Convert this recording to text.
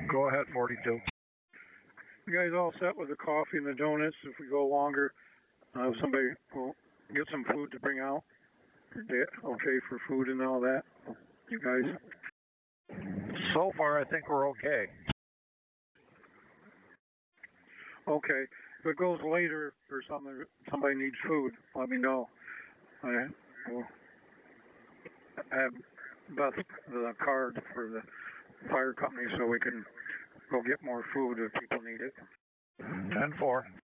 Go ahead, 42. You guys all set with the coffee and the donuts? If we go longer, somebody will get some food to bring out. They okay for food and all that? You guys? So far, I think we're okay. Okay. If it goes later or somebody needs food, let me know. I will have Beth the card for the fire company so we can go get more food if people need it. 10-4.